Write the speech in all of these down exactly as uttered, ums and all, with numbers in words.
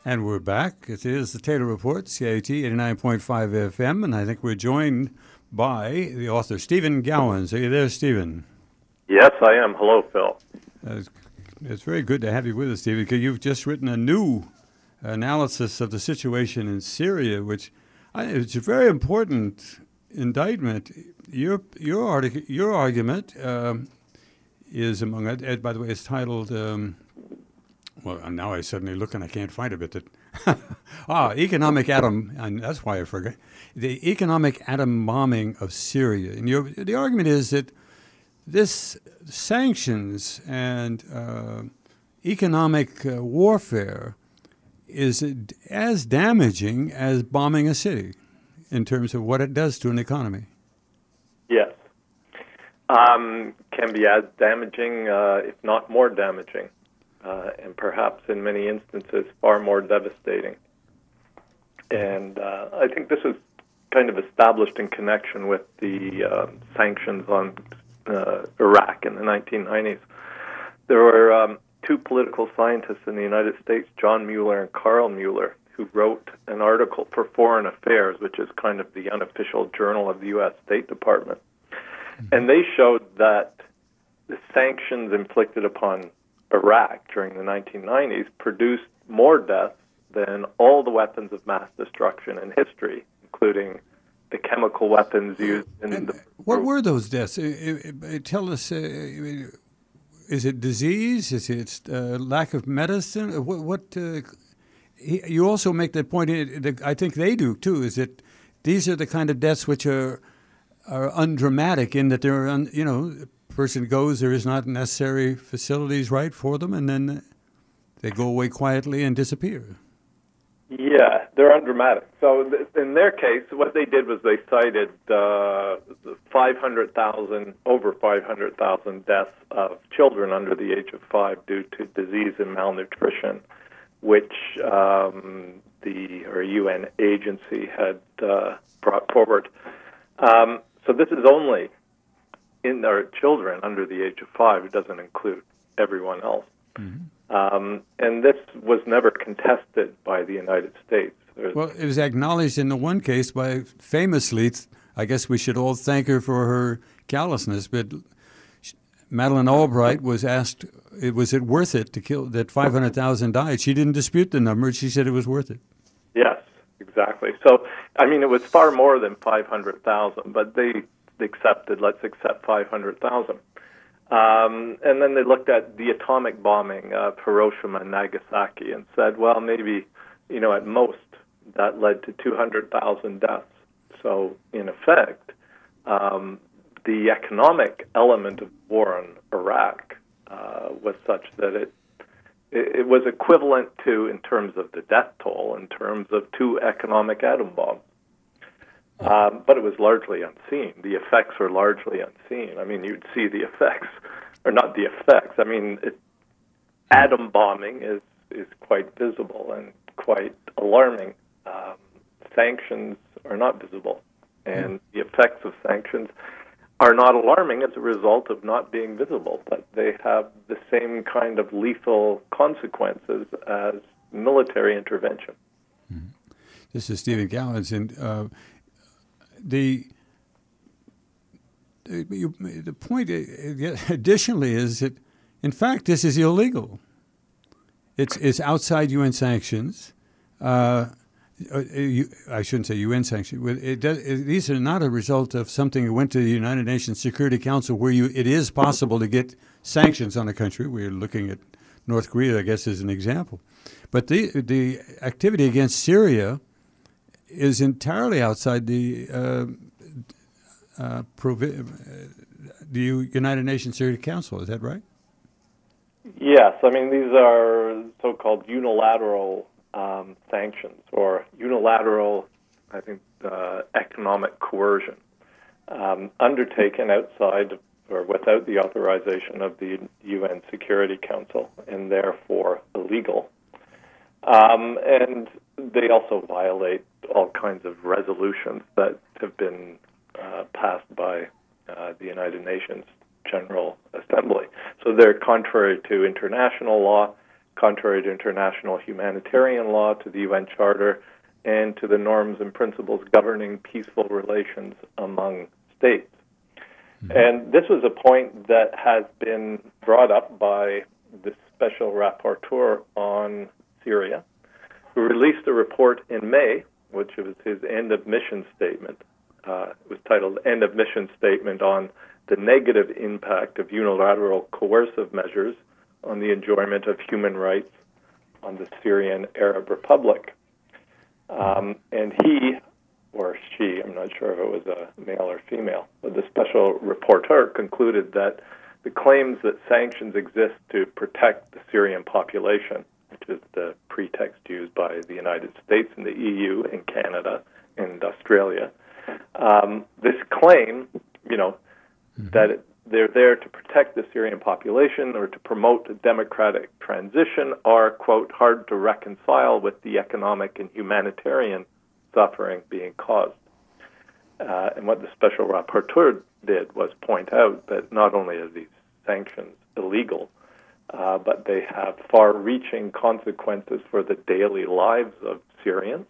And we're back. It is the Taylor Report, C I A T eighty-nine point five F M, and I think we're joined by the author, Stephen Gowans. Are you there, Stephen? Yes, I am. Hello, Phil. Uh, it's, it's very good to have you with us, Stephen, because you've just written a new analysis of the situation in Syria, which I, it's a very important indictment. Your your, artic- your argument um, is among it. Ed, by the way, it's titled. Um, Well, now I suddenly look and I can't find a bit that. ah, economic atom, and that's why I forgot. The economic atom bombing of Syria. And your, the argument is that this sanctions and uh, economic uh, warfare is as damaging as bombing a city in terms of what it does to an economy. Yes. Um, can be as damaging, uh, if not more damaging. Uh, and perhaps in many instances far more devastating. And uh, I think this is kind of established in connection with the uh, sanctions on uh, Iraq in the nineteen nineties. There were um, two political scientists in the United States, John Mueller and Carl Mueller, who wrote an article for Foreign Affairs, which is kind of the unofficial journal of the U S State Department. Mm-hmm. And they showed that the sanctions inflicted upon Iraq during the nineteen nineties produced more deaths than all the weapons of mass destruction in history, including the chemical weapons used in and the... What were those deaths? Uh, uh, tell us, uh, is it disease? Is it uh, lack of medicine? What, what uh, he, you also make that point, I think they do too, is that these are the kind of deaths which are, are undramatic in that they're, un, you know, person goes, there is not necessary facilities right for them, and then they go away quietly and disappear. Yeah, they're undramatic. So th- in their case, what they did was they cited uh, five hundred thousand, over five hundred thousand deaths of children under the age of five due to disease and malnutrition, which um, the or U N agency had uh, brought forward. Um, so this is only in our children under the age of five. It doesn't include everyone else. Mm-hmm. Um, and this was never contested by the United States. There's well, it was acknowledged in the one case by, famously, I guess we should all thank her for her callousness, but Madeleine Albright was asked, was it worth it to kill, that five hundred thousand died? She didn't dispute the number. She said it was worth it. Yes, exactly. So, I mean, it was far more than five hundred thousand, but they accepted, let's accept five hundred thousand. Um, and then they looked at the atomic bombing of Hiroshima and Nagasaki and said, well, maybe, you know, at most that led to two hundred thousand deaths. So, in effect, um, the economic element of war in Iraq uh, was such that it, it it was equivalent to, in terms of the death toll, in terms of two economic atom bombs. Um, but it was largely unseen. The effects were largely unseen. I mean, you'd see the effects, or not the effects. I mean, it, atom bombing is, is quite visible and quite alarming. Um, sanctions are not visible, and the effects of sanctions are not alarming as a result of not being visible, but they have the same kind of lethal consequences as military intervention. Mm-hmm. This is Stephen Gowans, and uh, The you, the point additionally is that, in fact, this is illegal. It's it's outside U N sanctions. Uh, you, I shouldn't say U N sanctions. It does, it, these are not a result of something that went to the United Nations Security Council, where you it is possible to get sanctions on a country. We're looking at North Korea, I guess, as an example. But the the activity against Syria is entirely outside the uh, uh, provi- the United Nations Security Council. Is that right? Yes. I mean, these are so-called unilateral um, sanctions or unilateral, I think, uh, economic coercion um, undertaken outside or without the authorization of the U N Security Council, and therefore illegal. Um, and they also violate all kinds of resolutions that have been uh, passed by uh, the United Nations General Assembly. So they're contrary to international law, contrary to international humanitarian law, to the U N Charter, and to the norms and principles governing peaceful relations among states. Mm-hmm. And this was a point that has been brought up by the Special Rapporteur on Syria, who released a report in May, which was his end of mission statement. Uh, it was titled End of Mission Statement on the Negative Impact of Unilateral Coercive Measures on the Enjoyment of Human Rights on the Syrian Arab Republic. Um, and he, or she, I'm not sure if it was a male or female, but the special rapporteur concluded that the claims that sanctions exist to protect the Syrian population, which is the pretext used by the United States and the E U and Canada and Australia, um, this claim, you know, mm-hmm. that it, they're there to protect the Syrian population or to promote a democratic transition are, quote, hard to reconcile with the economic and humanitarian suffering being caused. Uh, and what the special rapporteur did was point out that not only are these sanctions illegal, uh, but they have far-reaching consequences for the daily lives of Syrians.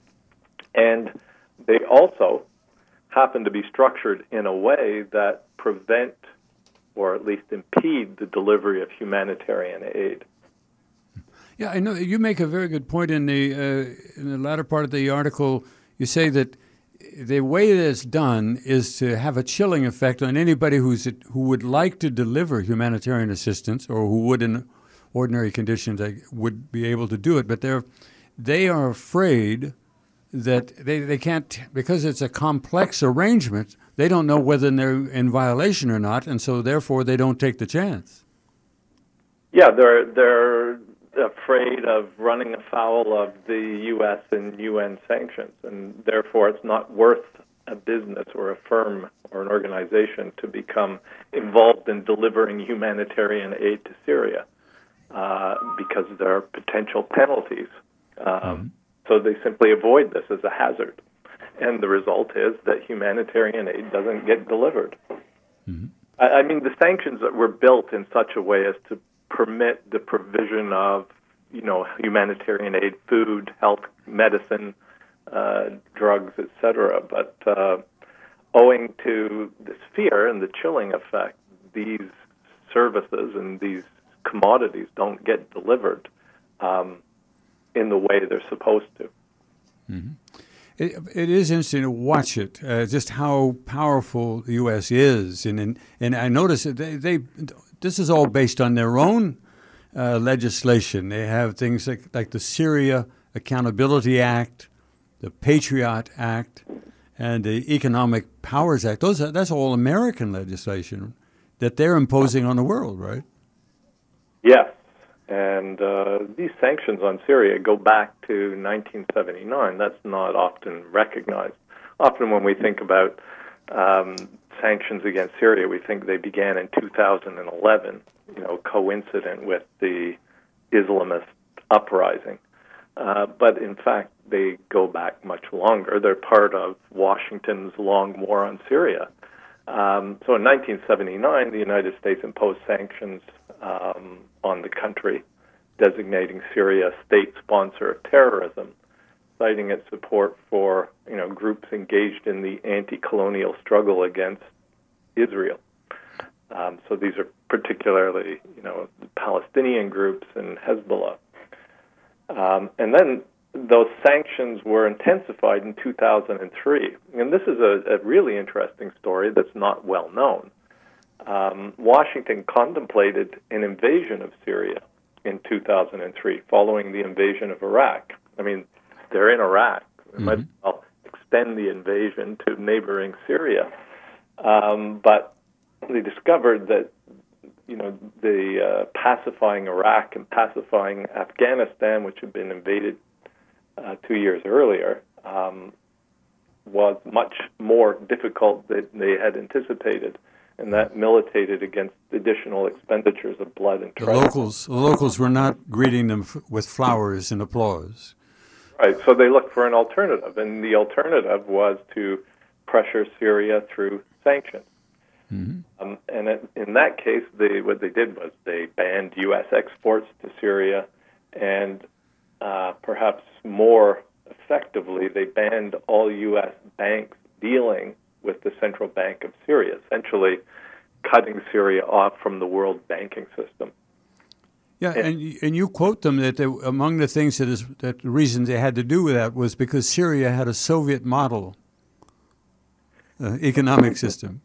And they also happen to be structured in a way that prevent or at least impede the delivery of humanitarian aid. Yeah, I know you make a very good point in the uh, in the latter part of the article. You say that the way that it's done is to have a chilling effect on anybody who's who would like to deliver humanitarian assistance or who would, in ordinary conditions, would be able to do it. But they're they are afraid that they, they can't, because it's a complex arrangement, they don't know whether they're in violation or not, and so therefore they don't take the chance. Yeah, they're they're afraid of running afoul of the U S and U N sanctions, and therefore it's not worth a business or a firm or an organization to become involved in delivering humanitarian aid to Syria uh, because there are potential penalties. Um, mm-hmm. So they simply avoid this as a hazard. And the result is that humanitarian aid doesn't get delivered. Mm-hmm. I, I mean, the sanctions that were built in such a way as to permit the provision of, you know, humanitarian aid, food, health, medicine, uh, drugs, et cetera. But uh, owing to this fear and the chilling effect, these services and these commodities don't get delivered Um, in the way they're supposed to. Mm-hmm. It, it is interesting to watch it, uh, just how powerful the U S is. And and, and I notice that they, they, this is all based on their own uh, legislation. They have things like, like the Syria Accountability Act, the Patriot Act, and the Economic Powers Act. Those are, that's all American legislation that they're imposing on the world, right? Yes. And uh, these sanctions on Syria go back to nineteen seventy-nine. That's not often recognized. Often when we think about um, sanctions against Syria, we think they began in two thousand eleven, you know, coincident with the Islamist uprising. Uh, but in fact, they go back much longer. They're part of Washington's long war on Syria. Um, so in nineteen seventy-nine, the United States imposed sanctions um, on the country, designating Syria a state sponsor of terrorism, citing its support for, you know, groups engaged in the anti-colonial struggle against Israel. Um, so these are particularly, you know, Palestinian groups and Hezbollah. Um, and then those sanctions were intensified in two thousand three. And this is a, a really interesting story that's not well known. Um, Washington contemplated an invasion of Syria in two thousand three, following the invasion of Iraq. I mean, they're in Iraq. They mm-hmm. might as well extend the invasion to neighboring Syria. Um, but they discovered that, you know, the uh, pacifying Iraq and pacifying Afghanistan, which had been invaded uh, two years earlier, um, was much more difficult than they had anticipated. And that militated against additional expenditures of blood and treasure. The locals, the locals were not greeting them f- with flowers and applause. Right, so they looked for an alternative, and the alternative was to pressure Syria through sanctions. Mm-hmm. Um, and it, in that case, they, what they did was they banned U S exports to Syria. and uh, perhaps more effectively, they banned all U S banks dealing with the Central Bank of Syria, essentially cutting Syria off from the world banking system. Yeah, and and you quote them that they, among the things that is that the reason they had to do with that was because Syria had a Soviet model uh, economic system.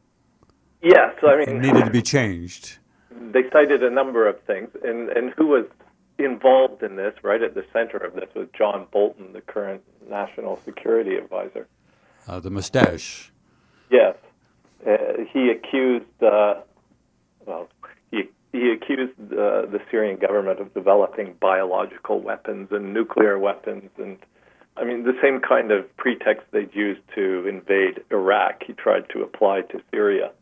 Yes, I mean, it needed to be changed. They cited a number of things, and and who was involved in this, right at the center of this, was John Bolton, the current National Security Advisor. Uh, the mustache. Yes, uh, he accused. Uh, well, he. He accused uh, the Syrian government of developing biological weapons and nuclear weapons, and I mean the same kind of pretext they'd used to invade Iraq. He tried to apply to Syria,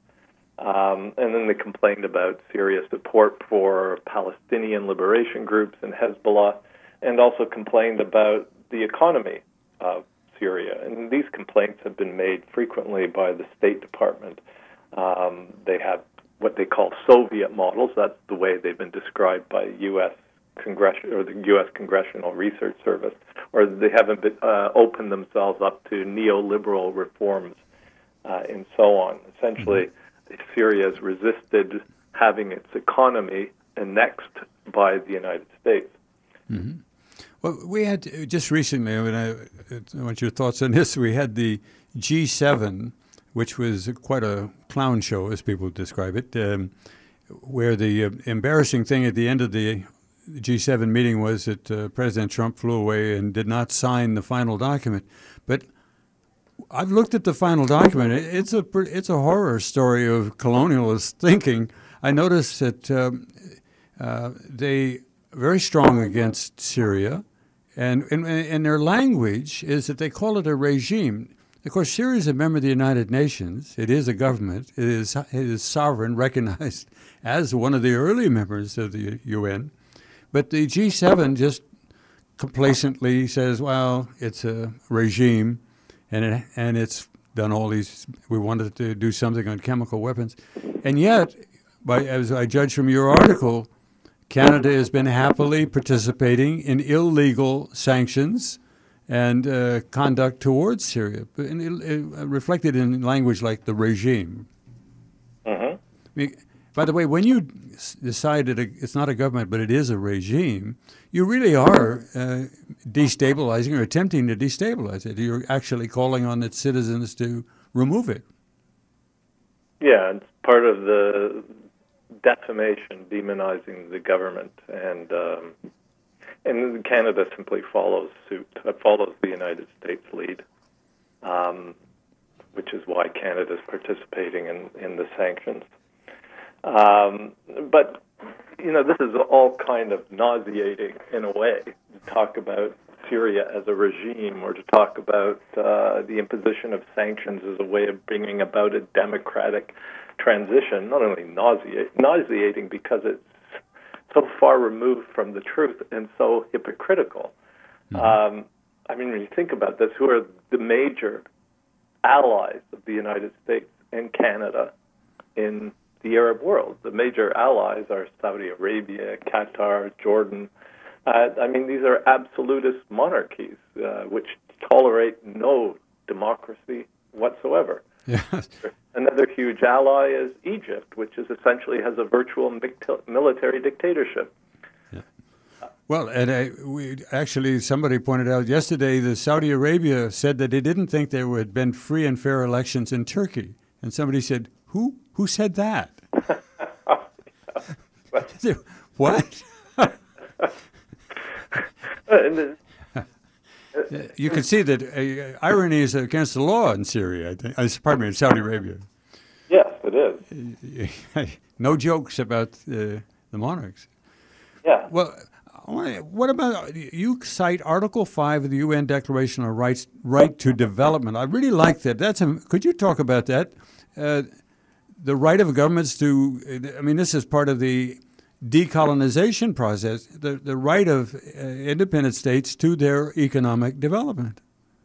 um, and then they complained about Syria's support for Palestinian liberation groups and Hezbollah, and also complained about the economy of Syria. And these complaints have been made frequently by the State Department. Um, they have what they call Soviet models. That's the way they've been described by U S Congressional or the U S Congressional Research Service, or they haven't been, uh, opened themselves up to neoliberal reforms uh, and so on. Essentially, mm-hmm. Syria has resisted having its economy annexed by the United States. Mm-hmm. Well, we had just recently, I mean, I, I want your thoughts on this, we had the G seven, which was quite a clown show, as people describe it, um, where the uh, embarrassing thing at the end of the G seven meeting was that uh, President Trump flew away and did not sign the final document. But I've looked at the final document. It's a it's a horror story of colonialist thinking. I noticed that um, uh, they are very strong against Syria, and, and and their language is that they call it a regime. Of course, Syria is a member of the United Nations. It is a government. It is, it is sovereign, recognized as one of the early members of the U N. But the G seven just complacently says, well, it's a regime, and it, and it's done all these, we wanted to do something on chemical weapons. And yet, by, as I judge from your article, Canada has been happily participating in illegal sanctions and uh, conduct towards Syria, and it, it reflected in language like the regime. Mm-hmm. I mean, by the way, when you decided it's not a government, but it is a regime, you really are uh, destabilizing or attempting to destabilize it. You're actually calling on its citizens to remove it. Yeah, it's part of the defamation, demonizing the government, and um, and Canada simply follows suit, uh, follows the United States lead, um, which is why Canada is participating in, in the sanctions. Um, but, you know, this is all kind of nauseating in a way, to talk about Syria as a regime, or to talk about uh, the imposition of sanctions as a way of bringing about a democratic transition. Not only nauseate, nauseating because it's so far removed from the truth and so hypocritical. Mm-hmm. Um, I mean, when you think about this, who are the major allies of the United States and Canada in the Arab world? The major allies are Saudi Arabia, Qatar, Jordan. Uh, I mean, these are absolutist monarchies uh, which tolerate no democracy whatsoever. Yes. Another huge ally is Egypt, which is essentially has a virtual military dictatorship. Yeah. Well, and I, we actually, somebody pointed out yesterday that Saudi Arabia said that they didn't think there had been free and fair elections in Turkey. And somebody said, who? Who said that? What? You can see that uh, irony is against the law in Syria, I think. Uh, pardon me, in Saudi Arabia. Yes, it is. No jokes about uh, the monarchs. Yeah. Well, what about, you cite Article five of the U N Declaration on Rights, Right to Development. I really like that. That's a, could you talk about that? Uh, the right of governments to, I mean, this is part of the decolonization process, the, the right of uh, independent states to their economic development.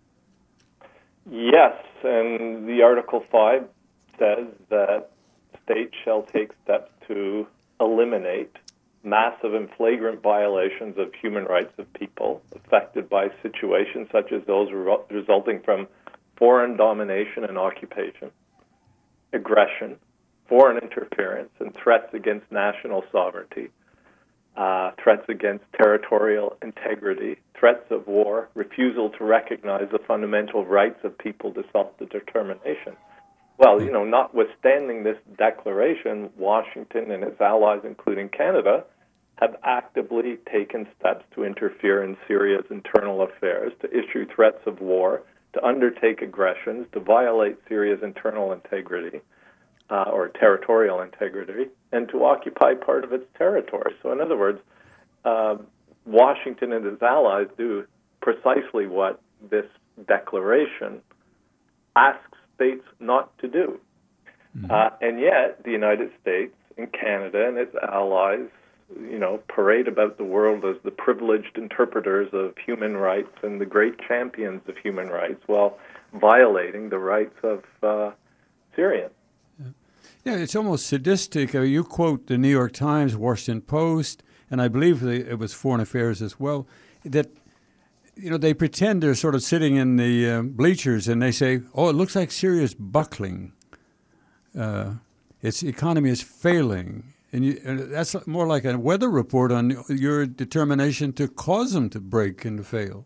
Yes, and the Article five says that states shall take steps to eliminate massive and flagrant violations of human rights of people affected by situations such as those re- resulting from foreign domination and occupation, aggression, foreign interference, and threats against national sovereignty, uh, threats against territorial integrity, threats of war, refusal to recognize the fundamental rights of people to self-determination. Well, you know, notwithstanding this declaration, Washington and its allies, including Canada, have actively taken steps to interfere in Syria's internal affairs, to issue threats of war, to undertake aggressions, to violate Syria's internal integrity uh, or territorial integrity, and to occupy part of its territory. So in other words, uh, Washington and its allies do precisely what this declaration asks states not to do. Mm-hmm. Uh, and yet, the United States and Canada and its allies, you know, parade about the world as the privileged interpreters of human rights and the great champions of human rights while violating the rights of uh, Syrians. Yeah. yeah, it's almost sadistic. Uh, you quote the New York Times, Washington Post, and I believe the, it was Foreign Affairs as well, that you know, they pretend they're sort of sitting in the uh, bleachers and they say, oh, it looks like Syria's buckling. Uh, its economy is failing. And, you, and that's more like a weather report on your determination to cause them to break and to fail.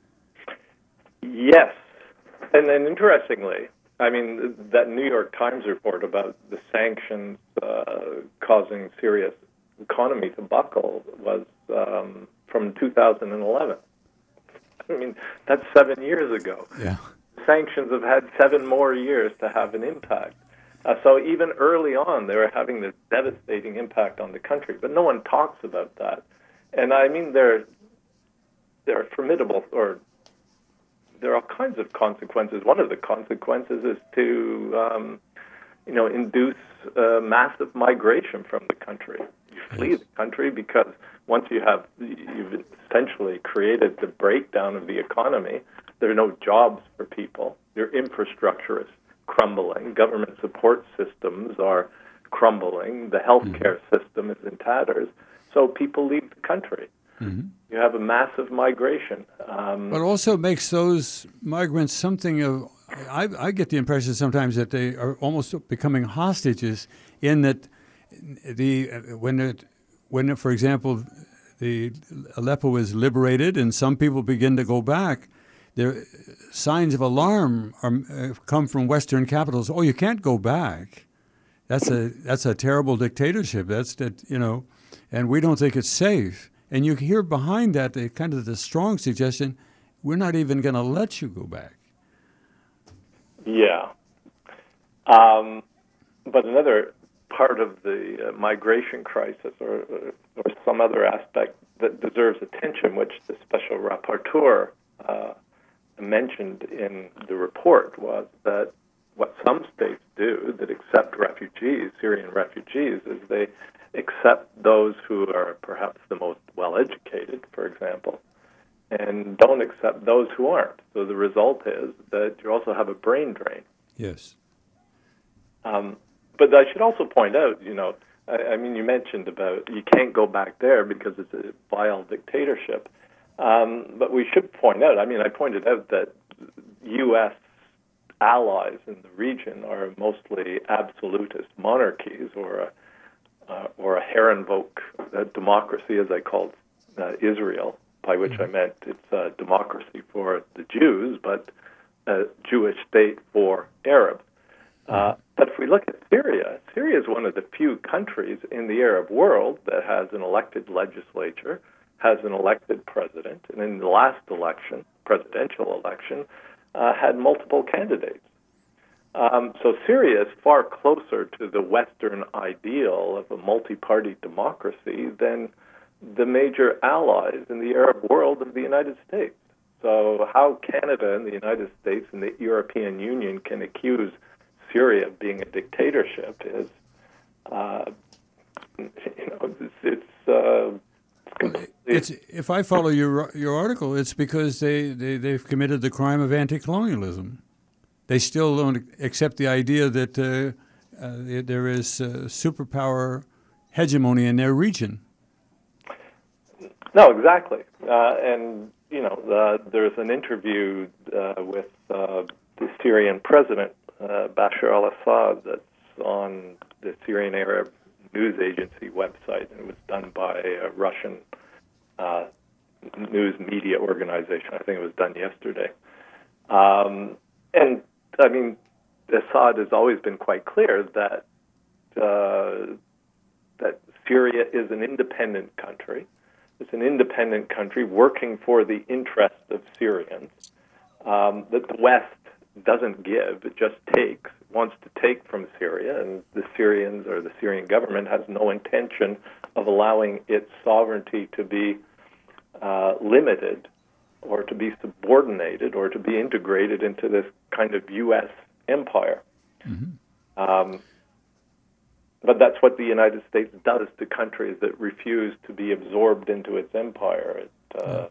Yes. And then interestingly, I mean, that New York Times report about the sanctions uh, causing Syria's economy to buckle was um, from two thousand eleven. I mean, that's seven years ago. Yeah. Sanctions have had seven more years to have an impact. Uh, so even early on, they were having this devastating impact on the country, but no one talks about that. And I mean, there, there are formidable, or there are all kinds of consequences. One of the consequences is to, um, you know, induce uh, massive migration from the country. You flee yes. the country because once you have, you've essentially created the breakdown of the economy. There are no jobs for people. Your infrastructure is crumbling. Government support systems are crumbling. The healthcare mm-hmm. system is in tatters. So people leave the country. Mm-hmm. You have a massive migration. Um, but also makes those migrants something of, I, I get the impression sometimes that they are almost becoming hostages in that the when it, when, for example, the Aleppo is liberated and some people begin to go back, there signs of alarm are, uh, come from Western capitals. Oh, you can't go back. That's a that's a terrible dictatorship. That's that you know, and we don't think it's safe. And you hear behind that the kind of the strong suggestion, we're not even going to let you go back. Yeah. Um, but another part of the uh, migration crisis, or, or some other aspect that deserves attention, which the special rapporteur uh, mentioned in the report, was that what some states do that accept refugees, Syrian refugees, is they accept those who are perhaps the most well-educated, for example, and don't accept those who aren't. So the result is that you also have a brain drain. Yes. Um, but I should also point out, you know, I, I mean, you mentioned about you can't go back there because it's a vile dictatorship. Um, but we should point out, I mean, I pointed out that U S allies in the region are mostly absolutist monarchies, or a, uh, or a Herrenvolk uh, democracy, as I called uh, Israel, by which I meant it's a democracy for the Jews, but a Jewish state for Arabs. Uh, but if we look at Syria, Syria is one of the few countries in the Arab world that has an elected legislature, has an elected president, and in the last election, presidential election, uh, had multiple candidates. Um, so Syria is far closer to the Western ideal of a multi-party democracy than the major allies in the Arab world of the United States. So how Canada and the United States and the European Union can accuse Syria of being a dictatorship is, uh, you know, it's, it's uh, It's, if I follow your your article, it's because they, they, they've committed the crime of anti-colonialism. They still don't accept the idea that uh, uh, there is uh, superpower hegemony in their region. No, exactly. Uh, and, you know, uh, there's an interview uh, with uh, the Syrian president, uh, Bashar al-Assad, that's on the Syrian Arab News Agency website. And it was done by a Russian uh, news media organization. I think it was done yesterday. Um, and, I mean, Assad has always been quite clear that uh, that Syria is an independent country. It's an independent country working for the interests of Syrians, um, that the West doesn't give, it just takes, wants to take from Syria, and the Syrians or the Syrian government has no intention of allowing its sovereignty to be uh, limited or to be subordinated or to be integrated into this kind of U S empire. Mm-hmm. Um, but that's what the United States does to countries that refuse to be absorbed into its empire. It, uh, yeah.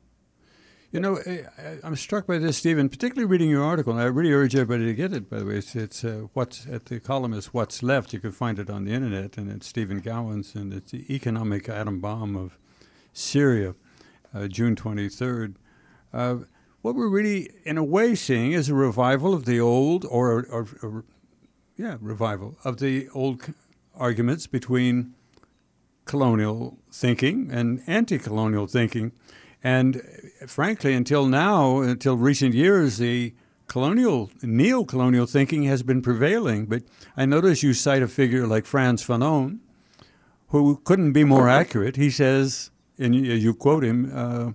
You know, I'm struck by this, Stephen, particularly reading your article, and I really urge everybody to get it, by the way. It's, it's uh, what's at the column is What's Left. You can find it on the internet, and it's Stephen Gowans, and it's the economic atom bomb of Syria, uh, June twenty-third. Uh, what we're really, in a way, seeing is a revival of the old, or, or, or yeah, revival of the old arguments between colonial thinking and anti-colonial thinking. And frankly, until now, until recent years, the colonial, neo-colonial thinking has been prevailing. But I notice you cite a figure like Frantz Fanon, who couldn't be more accurate. He says, and you quote him, uh,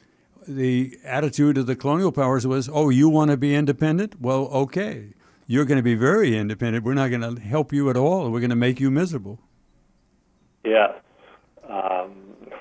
the attitude of the colonial powers was, oh, you want to be independent? Well, okay. You're going to be very independent. We're not going to help you at all. We're going to make you miserable. Yes. Um,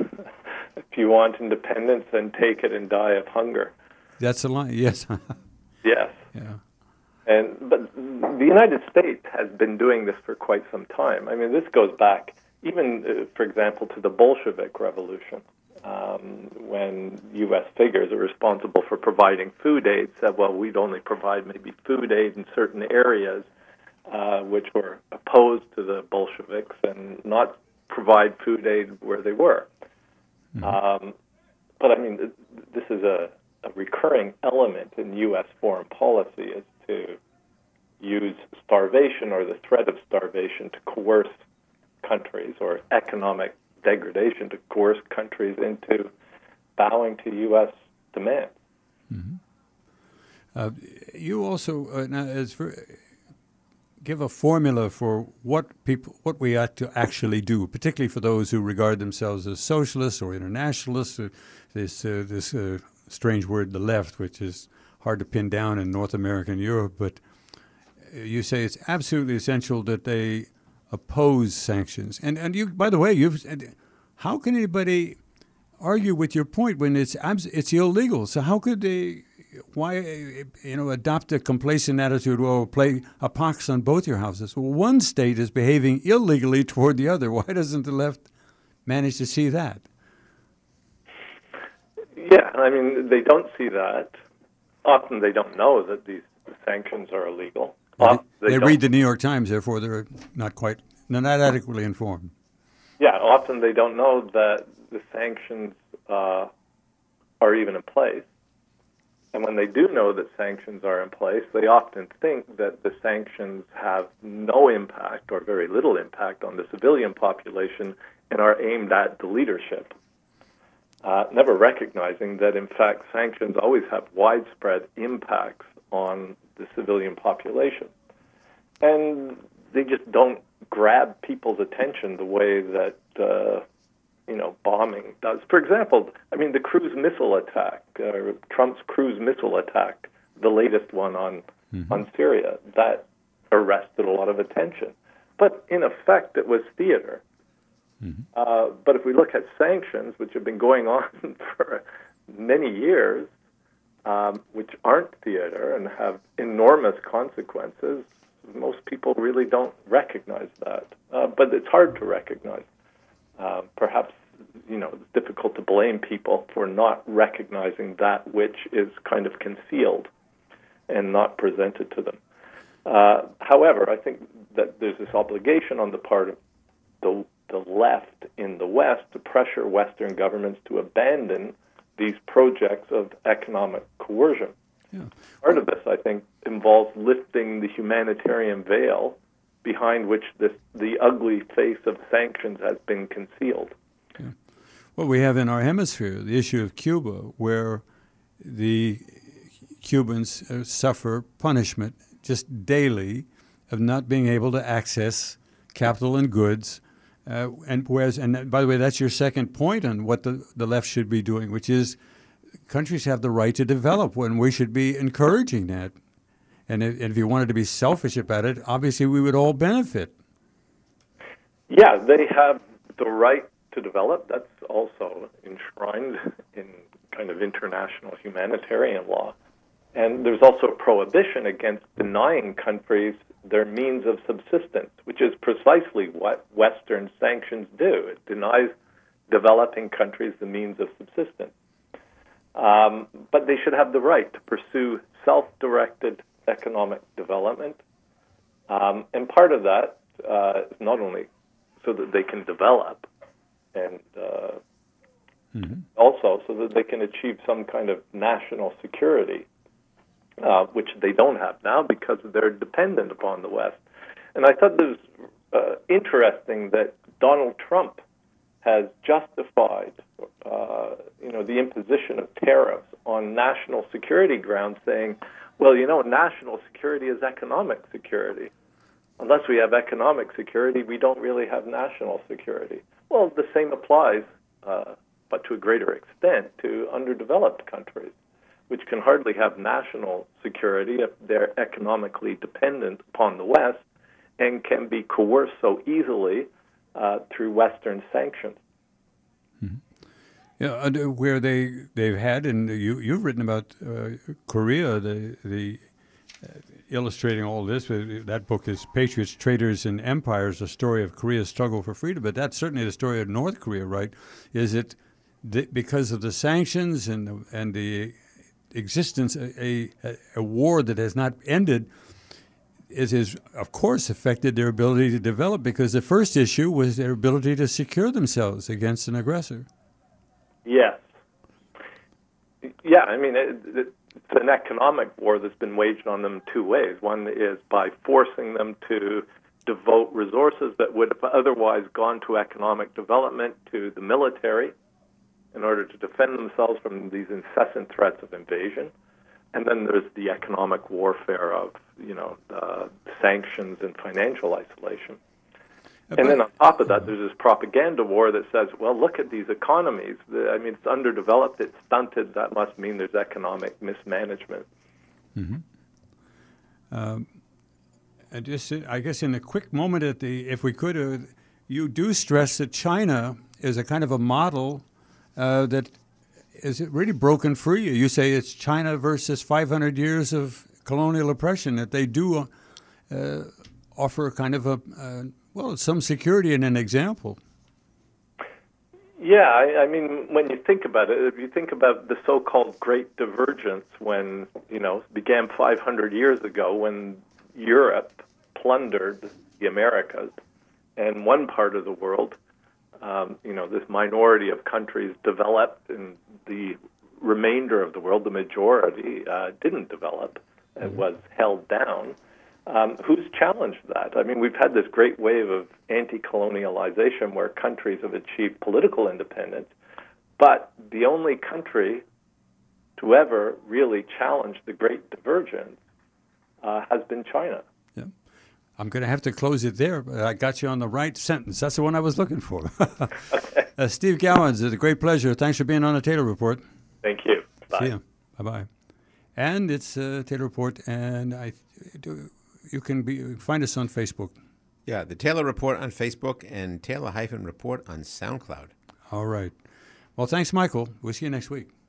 if you want independence, then take it and die of hunger. That's the line, yes. Yes. Yeah. And but the United States has been doing this for quite some time. I mean, this goes back even, uh, for example, to the Bolshevik Revolution, um, when U S figures are responsible for providing food aid said, well, we'd only provide maybe food aid in certain areas, uh, which were opposed to the Bolsheviks, and not provide food aid where they were. Mm-hmm. Um, but, I mean, this is a, a recurring element in U S foreign policy, is to use starvation or the threat of starvation to coerce countries, or economic degradation to coerce countries into bowing to U S demands. Mm-hmm. Uh, you also uh, now, as for, give a formula for what people, what we ought to actually do, particularly for those who regard themselves as socialists or internationalists. Uh, this uh, this uh, strange word, the left, which is hard to pin down in North America and Europe. But you say it's absolutely essential that they oppose sanctions. And and you, by the way, you've. How can anybody argue with your point when it's it's illegal? So how could they? Why, you know, adopt a complacent attitude? Well, play a pox on both your houses. Well, one state is behaving illegally toward the other. Why doesn't the left manage to see that? Yeah, I mean, they don't see that. Often they don't know that these sanctions are illegal. Well, they they read the New York Times, therefore they're not quite, they're not adequately informed. Yeah, often they don't know that the sanctions uh, are even in place. And when they do know that sanctions are in place, they often think that the sanctions have no impact or very little impact on the civilian population and are aimed at the leadership, uh, never recognizing that, in fact, sanctions always have widespread impacts on the civilian population. And they just don't grab people's attention the way that uh, you know, bombing does. For example, I mean, the cruise missile attack, uh, Trump's cruise missile attack, the latest one on mm-hmm. on Syria, that arrested a lot of attention. But in effect, it was theater. Mm-hmm. Uh, but if we look at sanctions, which have been going on for many years, um, which aren't theater and have enormous consequences, most people really don't recognize that. Uh, but it's hard to recognize. Uh, perhaps, you know, it's difficult to blame people for not recognizing that which is kind of concealed and not presented to them. Uh, however, I think that there's this obligation on the part of the the left in the West to pressure Western governments to abandon these projects of economic coercion. Yeah. Part of this, I think, involves lifting the humanitarian veil behind which this, the ugly face of sanctions has been concealed. Yeah. Well, we have in our hemisphere the issue of Cuba, where the Cubans uh, suffer punishment just daily of not being able to access capital and goods. Uh, and whereas, and by the way, that's your second point on what the, the left should be doing, which is countries have the right to develop when we should be encouraging that. And if, and if you wanted to be selfish about it, obviously we would all benefit. Yeah, they have the right to develop. That's also enshrined in kind of international humanitarian law. And there's also a prohibition against denying countries their means of subsistence, which is precisely what Western sanctions do. It denies developing countries the means of subsistence. Um, but they should have the right to pursue self-directed economic development. Um, and part of that uh, is not only so that they can develop, and uh, mm-hmm. also so that they can achieve some kind of national security, uh, which they don't have now because they're dependent upon the West. And I thought it was uh, interesting that Donald Trump has justified, uh, you know, the imposition of tariffs on national security grounds, saying, well, you know, national security is economic security. Unless we have economic security, we don't really have national security. Well, the same applies, uh, but to a greater extent, to underdeveloped countries, which can hardly have national security if they're economically dependent upon the West and can be coerced so easily uh, through Western sanctions. Mm-hmm. Yeah, where they they've had, and you you've written about uh, Korea, the the uh, illustrating all this. That book is Patriots, Traitors, and Empires: A Story of Korea's Struggle for Freedom. But that's certainly the story of North Korea, right? Is it th- because of the sanctions and the, and the existence a, a a war that has not ended? It has, of course, affected their ability to develop, because the first issue was their ability to secure themselves against an aggressor. Yes. Yeah, I mean, it, it, it's an economic war that's been waged on them two ways. One is by forcing them to devote resources that would have otherwise gone to economic development to the military in order to defend themselves from these incessant threats of invasion. And then there's the economic warfare of, you know, uh, sanctions and financial isolation. And then on top of that, there's this propaganda war that says, well, look at these economies. I mean, it's underdeveloped, it's stunted. That must mean there's economic mismanagement. Mm-hmm. Um, and just, I guess, in a quick moment, at the, if we could, uh, you do stress that China is a kind of a model uh, that is really broken free. You say it's China versus five hundred years of colonial oppression, that they do uh, offer kind of a, uh, well, some security and an example. Yeah, I, I mean, when you think about it, if you think about the so-called Great Divergence, when, you know, began five hundred years ago, when Europe plundered the Americas, and one part of the world, um, you know, this minority of countries developed, and the remainder of the world, the majority, uh, didn't develop. It mm-hmm. was held down. Um, who's challenged that? I mean, we've had this great wave of anti-colonialization where countries have achieved political independence, but the only country to ever really challenge the Great Divergence uh, has been China. Yeah. I'm going to have to close it there, but I got you on the right sentence. That's the one I was looking for. Okay. uh, Steve Gowans, it's a great pleasure. Thanks for being on the Taylor Report. Thank you. Bye. See you. Bye-bye. And it's uh, Taylor Report, and I do. You can be find us on Facebook. Yeah, the Taylor Report on Facebook and Taylor-Report on SoundCloud. All right. Well, thanks, Michael. We'll see you next week.